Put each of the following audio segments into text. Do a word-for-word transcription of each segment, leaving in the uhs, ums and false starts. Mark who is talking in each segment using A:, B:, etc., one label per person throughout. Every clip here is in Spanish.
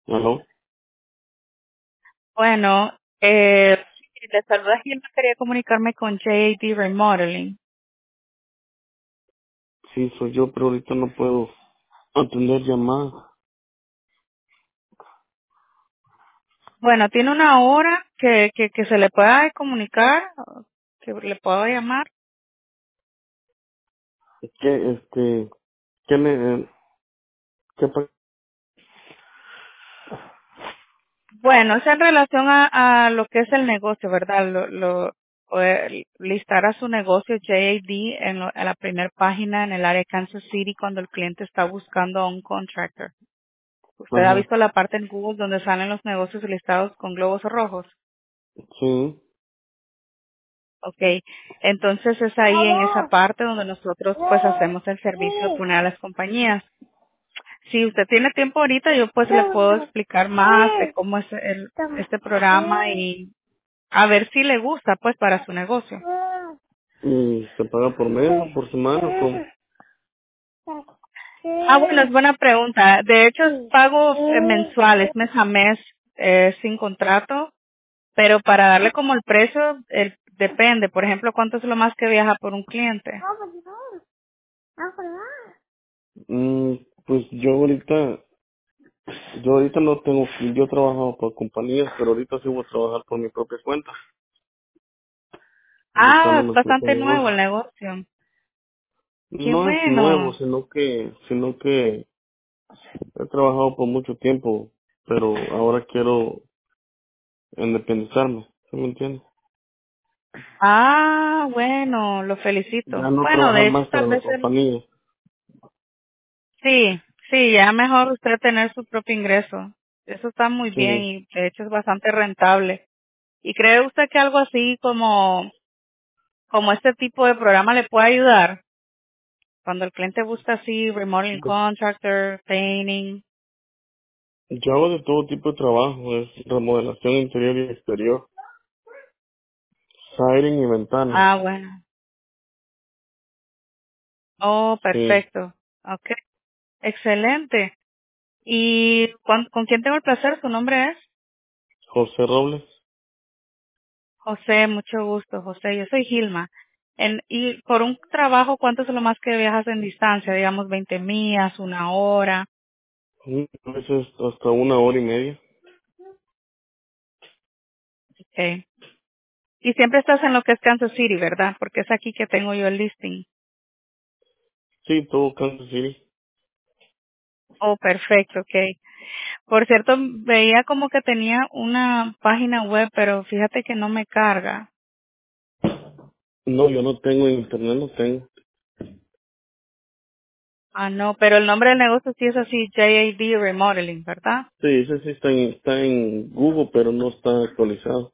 A: ¿Aló?
B: Bueno, eh, le saluda Gilma, quería comunicarme con J A D Remodeling.
A: Sí, soy yo, pero ahorita no puedo atender llamadas.
B: Bueno, ¿tiene una hora que, que, que se le pueda comunicar, que le pueda llamar?
A: ¿Qué, este, qué me, qué pa-
B: Bueno, es en relación a, a lo que es el negocio, ¿verdad? Lo, lo, poder listar a su negocio J A D en, lo- en la primera página en el área de Kansas City cuando el cliente está buscando a un contractor. ¿Usted ha
A: Ajá,
B: visto la parte en Google donde salen los negocios listados con globos rojos?
A: sí.
B: Okay, entonces es ahí en esa parte donde nosotros pues hacemos el servicio de poner a las compañías. Si usted tiene tiempo ahorita, yo pues le puedo explicar más de cómo es el, este programa y a ver si le gusta pues para su negocio.
A: ¿Y se paga por mes o por semana o cómo?
B: Ah, bueno, es buena pregunta. De hecho, es pago eh, mensual, es mes a mes, eh, sin contrato, pero para darle como el precio, el- depende. Por ejemplo, ¿cuánto es lo más que viaja por un cliente?
A: Mm, pues yo ahorita, yo ahorita no tengo, yo he trabajado por compañías, pero ahorita sí voy a trabajar por mi propia cuenta,
B: Ah, es
A: buscándome mi propio
B: bastante nuevo
A: negocio.
B: el negocio. Qué
A: No es nuevo,
B: bueno.
A: sino que, sino que he trabajado por mucho tiempo, pero ahora quiero independizarme, ¿sí me entiendes?
B: Ah, bueno, lo
A: Ya
B: felicito.
A: no
B: Bueno, de
A: trabajar
B: hecho
A: más para
B: tal
A: la
B: vez el...
A: compañía.
B: Sí, sí, ya mejor usted tener su propio ingreso. Eso está muy bien
A: Sí,
B: y de hecho es bastante rentable. ¿Y cree usted que algo así como, como este tipo de programa le puede ayudar? Cuando el cliente busca así, remodeling
A: de-
B: contractor, painting.
A: yo hago de todo tipo de trabajo, es remodelación interior y exterior, siding y ventanas.
B: Ah, bueno. Oh,
A: Sí,
B: perfecto. Okay, excelente. ¿Y con, con quién tengo el placer? ¿Su nombre es?
A: José Robles.
B: José, mucho gusto, José. Yo soy Gilma. En, y por un trabajo, ¿cuánto es lo más que viajas en distancia? Digamos, veinte millas, una hora.
A: Sí, a veces hasta una hora y media.
B: Okay. Y siempre estás en lo que es Kansas City, ¿verdad? Porque es aquí que tengo yo el listing.
A: Sí, todo Kansas City.
B: Oh, perfecto, okay. Por cierto, veía como que tenía una página web, pero fíjate que no me carga.
A: No, yo no tengo internet, no tengo.
B: Ah, no, pero el nombre del negocio sí es así, J A D Remodeling, ¿verdad?
A: Sí, ese sí está en, está en Google, pero no está actualizado.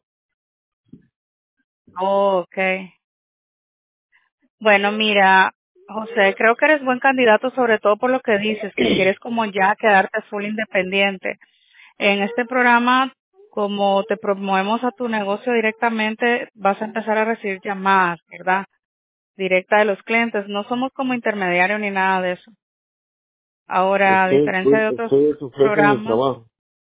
B: Oh, okay. Bueno, mira, José, creo que eres buen candidato sobre todo por lo que dices, que quieres como ya quedarte full independiente. En este programa, como te promovemos a tu negocio directamente, vas a empezar a recibir llamadas, ¿verdad? Directa de los clientes. No somos como intermediario ni nada de eso. Ahora, a
A: Ustedes,
B: diferencia de
A: pues,
B: otros
A: ustedes ofrecen mi
B: programas,
A: trabajo.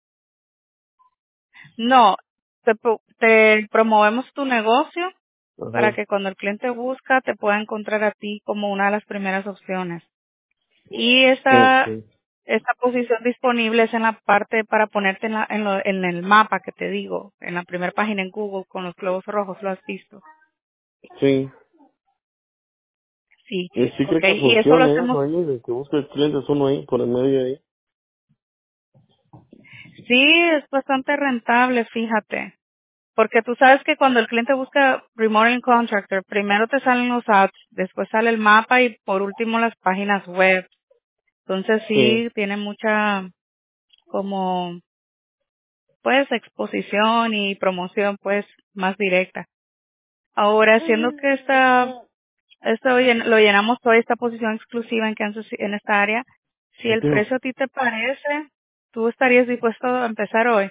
B: no, te, pro- te promovemos tu negocio para
A: Ajá.
B: que cuando el cliente busca te pueda encontrar a ti como una de las primeras opciones. Y esta,
A: Ok.
B: esta posición disponible es en la parte para ponerte en, la, en, lo- en el mapa que te digo, en la primera página en Google con los globos rojos, ¿lo has visto?
A: Sí.
B: Sí,
A: Y sí creo
B: ok,
A: que
B: y eso lo
A: funcione
B: hacemos,
A: eso ahí, de que busque el cliente uno ahí, por el medio ahí.
B: sí, es bastante rentable, fíjate, porque tú sabes que cuando el cliente busca remodeling contractor, primero te salen los ads, después sale el mapa y por último las páginas web. Entonces
A: Sí.
B: sí, tiene mucha como, pues, exposición y promoción, pues, más directa. Ahora, siendo que esta, esto llen- lo llenamos toda esta posición exclusiva en Kansas, Ci- en esta área, si el
A: Digo,
B: precio a ti te parece, tú estarías dispuesto a empezar hoy.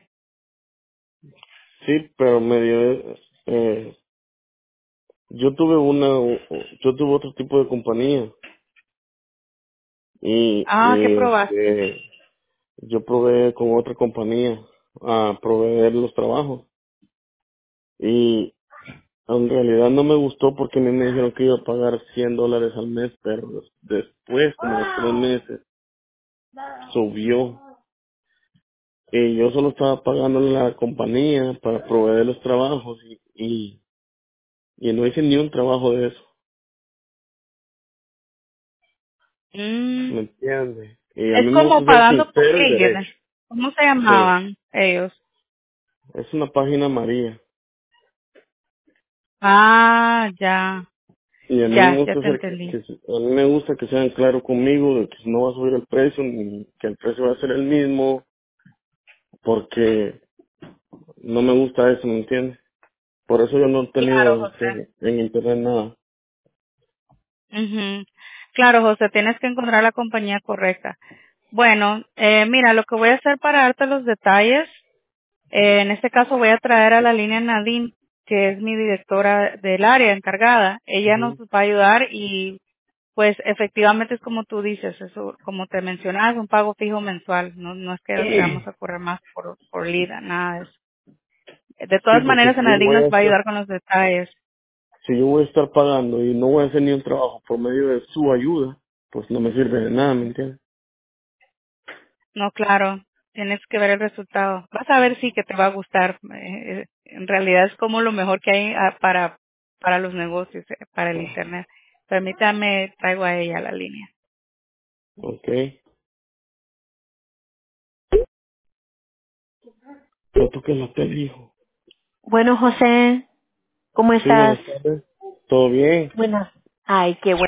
A: sí, pero medio, eh, yo tuve una, yo tuve otro tipo de compañía y,
B: Ah, ¿qué
A: y
B: probaste?
A: este, yo probé con otra compañía a proveer los trabajos y en realidad no me gustó porque a mí me dijeron que iba a pagar cien dólares al mes, pero después, como de tres meses, subió. Y yo solo estaba pagando a la compañía para proveer los trabajos y, y, y no hice ni un trabajo de eso.
B: Mm,
A: ¿Me entiendes? Y a
B: es
A: mí me
B: como
A: gusta ser
B: pagando por
A: sincero y
B: lead.
A: derecho.
B: ¿Cómo se
A: Sí,
B: llamaban ellos?
A: es una página amarilla.
B: Ah, ya,
A: Y a mí
B: ya,
A: me
B: ya
A: gusta
B: te
A: ser,
B: entendí.
A: que, a mí me gusta que sean claros conmigo de que no va a subir el precio ni que el precio va a ser el mismo porque no me gusta eso, ¿me entiendes? Por eso yo no he
B: Claro,
A: tenido
B: José.
A: este, en internet nada.
B: Ujú. Claro, José, tienes que encontrar la compañía correcta. Bueno, eh, mira, lo que voy a hacer para darte los detalles, eh, en este caso voy a traer a la línea Nadine, que es mi directora del área encargada. Ella nos
A: Ujú.
B: va a ayudar y pues efectivamente es como tú dices, eso, como te mencionaba, es un pago fijo mensual, no, no es que te vamos a cobrar más por, por lida, nada de eso. De
A: Sí,
B: todas
A: porque
B: maneras,
A: si yo
B: Nadine
A: voy
B: nos
A: a
B: va a
A: estar,
B: ayudar con los detalles.
A: si yo voy a estar pagando y no voy a hacer ni un trabajo por medio de su ayuda, pues no me sirve de nada, ¿me entiendes?
B: No, claro, tienes que ver el resultado. Vas a ver sí que te va a gustar. Eh, eh, en realidad es como lo mejor que hay ah, para para los negocios, eh, para el internet. Permítame, traigo a ella a la línea.
A: Ok. No toques la tele, hijo.
C: Bueno, José, ¿cómo
A: Sí,
C: estás?
A: buenas tardes. ¿Todo bien?
C: Buenas. Ay, qué bueno.